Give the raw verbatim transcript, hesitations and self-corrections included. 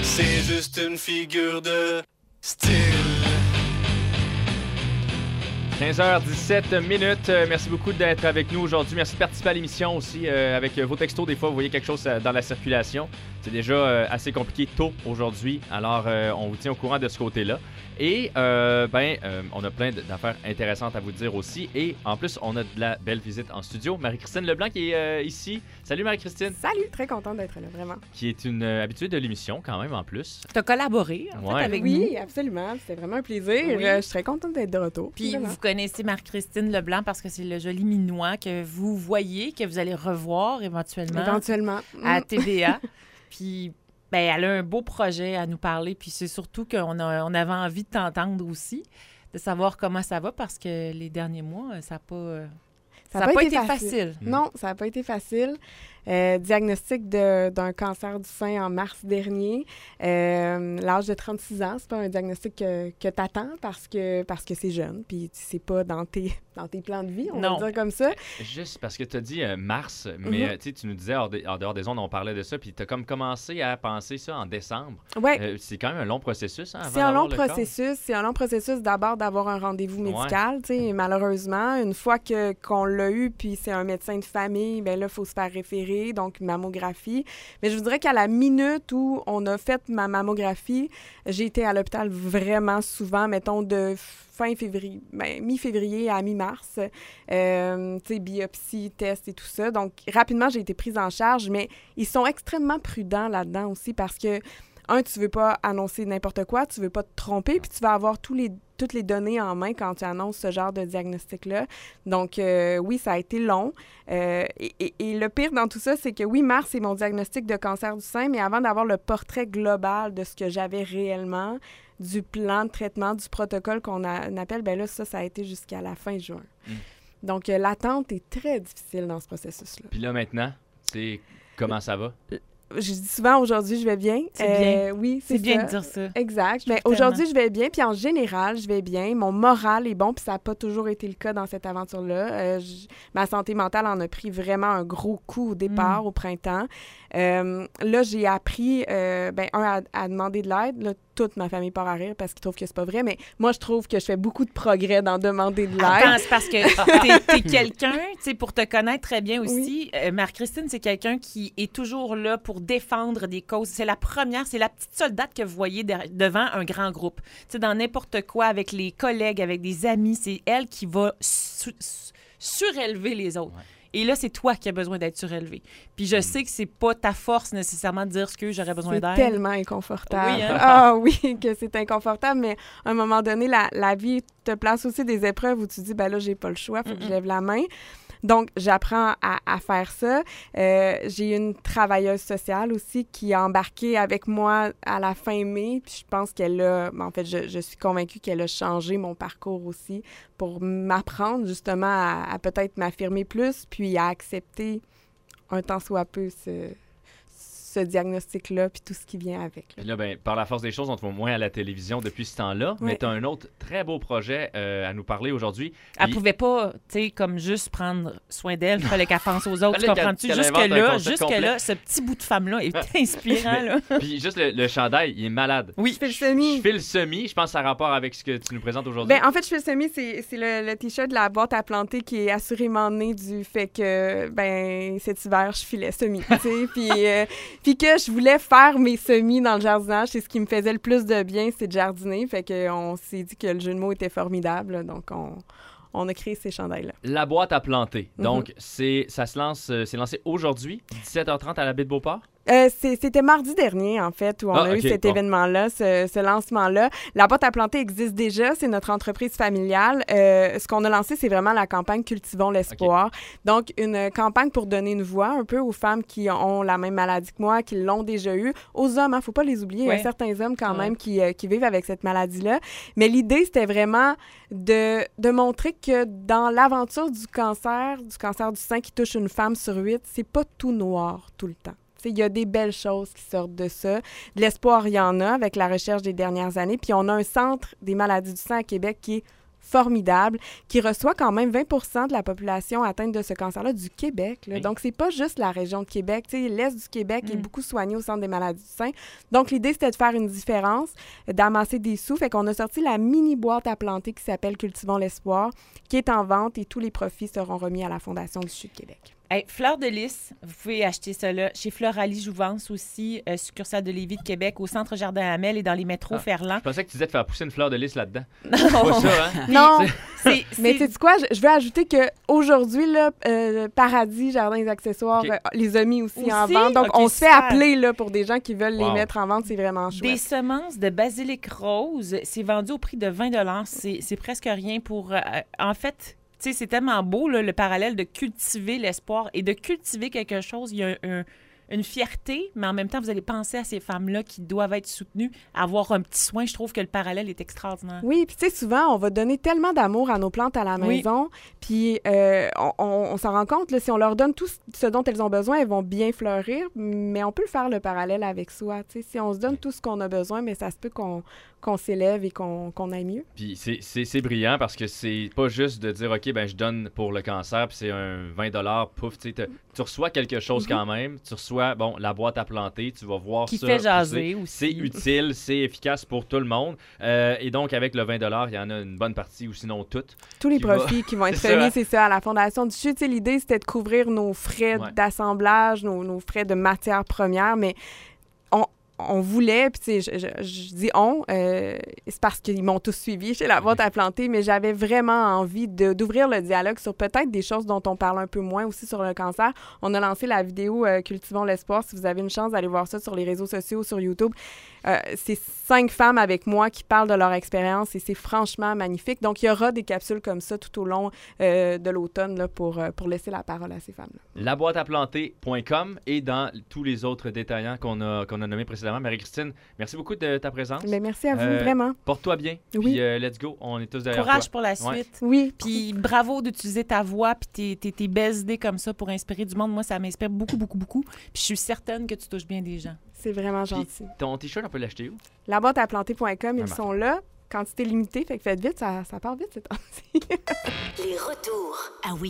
c'est juste une figure de style. quinze heures dix-sept minutes. Euh, merci beaucoup d'être avec nous aujourd'hui. Merci de participer à l'émission aussi euh, avec vos textos. Des fois, vous voyez quelque chose euh, dans la circulation. C'est déjà euh, assez compliqué tôt aujourd'hui. Alors, euh, on vous tient au courant de ce côté-là. Et, euh, ben, euh, on a plein d'affaires intéressantes à vous dire aussi. Et en plus, on a de la belle visite en studio. Marie-Christine Leblanc qui est euh, ici. Salut Marie-Christine. Salut, très contente d'être là, vraiment. Qui est une euh, habituée de l'émission quand même en plus. Tu as collaboré en Ouais. fait, avec nous. Oui, absolument. C'était vraiment un plaisir. Oui. Euh, je suis très contente d'être de retour. Puis Vraiment. vous connaissez Marie-Christine Leblanc parce que c'est le joli minois que vous voyez, que vous allez revoir éventuellement Éventuellement. à Mm. T V A. Puis ben, elle a un beau projet à nous parler. Puis c'est surtout qu'on a, on avait envie de t'entendre aussi, de savoir comment ça va parce que les derniers mois, ça n'a pas, euh, ça Ça a a pas pas été été facile. facile. Non, ça n'a pas été facile. Euh, diagnostic de- d'un cancer du sein en mars dernier. Euh, l'âge de trente-six ans, c'est pas un diagnostic que, que tu attends parce que parce que c'est jeune, puis c'est pas dans tes, dans tes plans de vie, on Non. va dire comme ça. Juste parce que tu as dit euh, mars, mais Mhm. euh, tu sais, tu nous disais hors, des- en dehors des ondes, on parlait de ça, puis tu as comme commencé à penser ça en décembre. Ouais. Euh, c'est quand même un long processus. Hein, avant C'est un d'avoir long le corps. processus. C'est un long processus d'abord d'avoir un rendez-vous médical. tu sais, Malheureusement, une fois que qu'on l'a eu, puis c'est un médecin de famille, ben là, il faut se faire référer, donc mammographie. Mais je vous dirais qu'à la minute où on a fait ma mammographie, j'ai été à l'hôpital vraiment souvent, mettons de fin février, ben, mi-février à mi-mars. Euh, tu sais, biopsie, test et tout ça. Donc, rapidement, j'ai été prise en charge, mais ils sont extrêmement prudents là-dedans aussi parce que un, tu veux pas annoncer n'importe quoi, tu veux pas te tromper, puis tu vas avoir tous les, toutes les données en main quand tu annonces ce genre de diagnostic-là. Donc, euh, oui, ça a été long. Euh, et, et- et le pire dans tout ça, c'est que oui, mars, c'est mon diagnostic de cancer du sein, mais avant d'avoir le portrait global de ce que j'avais réellement, du plan de traitement, du protocole qu'on a- on appelle, ben là, ça, ça a été jusqu'à la fin juin. Mm. Donc, euh, l'attente est très difficile dans ce processus-là. Puis là, maintenant, c'est comment ça va? Je dis souvent, aujourd'hui, je vais bien. C'est bien. Oui, c'est C'est bien ça. de dire ça. Exact. Je Mais trouve aujourd'hui, je vais bien. Puis en général, je vais bien. Mon moral est bon. Puis ça n'a pas toujours été le cas dans cette aventure-là. Euh, j- ma santé mentale en a pris vraiment un gros coup au départ, Mm. au printemps. Euh, là, j'ai appris, euh, ben, un, à, à demander de l'aide. Là, toute ma famille part à rire parce qu'ils trouvent que c'est pas vrai. Mais moi, je trouve que je fais beaucoup de progrès dans demander de l'aide. Attends, c'est parce que t'es, t'es quelqu'un, tu sais, pour te connaître très bien aussi, euh, Marie-Christine, c'est quelqu'un qui est toujours là pour défendre des causes. C'est la première, c'est la petite soldate que vous voyez de- devant un grand groupe. Tu sais, dans n'importe quoi, avec les collègues, avec des amis, c'est elle qui va su- su- surélever les autres. Ouais. Et là, c'est toi qui as besoin d'être surélevé. Puis je sais que c'est pas ta force nécessairement de dire ce que j'aurais besoin C'est d'aide. tellement inconfortable. Oui, hein? Ah oui, que c'est inconfortable, mais à un moment donné, la, la vie te place aussi des épreuves où tu dis, ben là, j'ai pas le choix, faut que je Mm-mm. lève la main. Donc, j'apprends à, à faire ça. Euh, j'ai une travailleuse sociale aussi qui a embarqué avec moi à la fin mai. Puis je pense qu'elle a, en fait, je, je suis convaincue qu'elle a changé mon parcours aussi pour m'apprendre justement à, à peut-être m'affirmer plus, puis à accepter un tant soit peu ce, ce diagnostic-là, puis tout ce qui vient avec. là. Puis là, ben, par la force des choses, on te voit moins à la télévision depuis ce temps-là, mais Ouais. tu as un autre très beau projet euh, à nous parler aujourd'hui. Elle Puis- pouvait pas, tu sais, comme juste prendre soin d'elle. Il fallait qu'elle pense aux autres. Tu Fallait comprends-tu? qu'elle- qu'elle invente un Jusque-là, concept jusque-là, ce petit bout de femme-là est inspirant, là. Puis juste le, le chandail, il est malade. Oui. Je fais le semi. Je fais le semi, je pense que ça a rapport avec ce que tu nous présentes aujourd'hui. Ben, en fait, je fais le semi, c'est c'est le, le T-shirt de la boîte à planter qui est assurément né du fait que, ben, cet hiver, je filais semi, tu sais, puis euh, puis que je voulais faire mes semis dans le jardinage. C'est ce qui me faisait le plus de bien, c'est de jardiner. Fait qu'on s'est dit que le jeu de mots était formidable, donc on, on a créé ces chandails-là. La boîte à planter. Mhm. Donc, c'est ça se lance, euh, c'est lancé aujourd'hui, dix-sept heures trente à la baie de Beauport. Euh, c'est- C'était mardi dernier, en fait, où on Ah, a ok, eu cet bon. événement-là, ce, ce lancement-là. La boîte à planter existe déjà, c'est notre entreprise familiale. Euh, ce qu'on a lancé, c'est vraiment la campagne Cultivons l'espoir. Donc, une campagne pour donner une voix un peu aux femmes qui ont la même maladie que moi, qui l'ont déjà eu. Aux hommes, il ne faut pas les oublier. Il y Ouais. a certains hommes quand Ouais. même qui, euh, qui vivent avec cette maladie-là. Mais l'idée, c'était vraiment de, de montrer que dans l'aventure du cancer, du cancer du sein qui touche une femme sur huit, c'est pas tout noir tout le temps. Il y a des belles choses qui sortent de ça. De l'espoir, il y en a avec la recherche des dernières années. Puis on a un centre des maladies du sang à Québec qui est formidable, qui reçoit quand même vingt pour cent de la population atteinte de ce cancer-là du Québec. Là. Oui. Donc, c'est pas juste la région de Québec. Tu sais, l'Est du Québec mm. est beaucoup soigné au Centre des maladies du sein. Donc, l'idée, c'était de faire une différence, d'amasser des sous. Fait qu'on a sorti la mini-boîte à planter qui s'appelle Cultivons l'espoir, qui est en vente et tous les profits seront remis à la Fondation du C H U de Québec. Hey, Fleur de Lys, vous pouvez acheter ça là. Chez Floralie Jouvence aussi, euh, succursale de Lévis de Québec, au Centre Jardin Hamel et dans les métros ah, Ferland. Je pensais que tu disais de faire pousser une fleur de lys là-dedans. Non, c'est pas ça, hein? Non. c'est, c'est... Mais tu sais quoi, je, je veux ajouter qu'aujourd'hui, là, euh, Paradis, Jardins et accessoires, okay. euh, les a mis aussi, aussi? en vente. Donc, okay, on se fait appeler là, pour des gens qui veulent wow. les mettre en vente. C'est vraiment chouette. Des semences de basilic rose, c'est vendu au prix de vingt dollars. C'est, c'est presque rien pour... Euh, en fait... Tu sais, c'est tellement beau, là, le parallèle de cultiver l'espoir et de cultiver quelque chose. Il y a un, un, une fierté, mais en même temps, vous allez penser à ces femmes-là qui doivent être soutenues, avoir un petit soin. Je trouve que le parallèle est extraordinaire. Oui, puis tu sais, souvent, on va donner tellement d'amour à nos plantes à la maison, oui. puis euh, on, on, on s'en rend compte, là, si on leur donne tout ce dont elles ont besoin, elles vont bien fleurir, mais on peut le faire le parallèle avec soi. Tu sais, si on se donne tout ce qu'on a besoin, mais ça se peut qu'on... qu'on s'élève et qu'on, qu'on aille mieux. Puis c'est, c'est, c'est brillant parce que c'est pas juste de dire, OK, ben je donne pour le cancer, puis c'est un vingt dollars, pouf, tu sais, tu reçois quelque chose mm-hmm. quand même. Tu reçois, bon, la boîte à planter, tu vas voir Qui ça. Qui fait jaser pousser. aussi. C'est utile, c'est efficace pour tout le monde. Euh, et donc, avec le vingt dollars, il y en a une bonne partie, ou sinon toutes. Tous les qui profits va... qui vont être remis, hein? C'est ça, à la Fondation du C H U. Tu sais, l'idée, c'était de couvrir nos frais ouais. d'assemblage, nos, nos frais de matières premières, mais on... on voulait, puis tu sais, je, je, je dis on, euh, c'est parce qu'ils m'ont tous suivi chez la boîte à planter, mais j'avais vraiment envie de, d'ouvrir le dialogue sur peut-être des choses dont on parle un peu moins aussi sur le cancer. On a lancé la vidéo euh, Cultivons l'espoir. Si vous avez une chance d'aller voir ça sur les réseaux sociaux, sur YouTube, euh, c'est cinq femmes avec moi qui parlent de leur expérience et c'est franchement magnifique. Donc, il y aura des capsules comme ça tout au long euh, de l'automne là, pour, euh, pour laisser la parole à ces femmes-là. la boîte à planter point com et dans tous les autres détaillants qu'on a, qu'on a nommés précédemment. Marie-Christine, merci beaucoup de ta présence. Mais merci à vous, euh, vraiment. Porte-toi bien. Oui. Puis euh, let's go, on est tous derrière Courage toi. pour la suite. Ouais. Oui. Puis bravo d'utiliser ta voix puis tes, tes, tes belles idées comme ça pour inspirer du monde. Moi, ça m'inspire beaucoup, beaucoup, beaucoup. Puis je suis certaine que tu touches bien des gens. C'est vraiment gentil. Puis ton t-shirt, on peut l'acheter où? la boîte à planter point com, ils ah, sont là. Quantité limitée, fait que faites vite, ça, ça part vite, c'est temps-ci. Les retours. Ah oui.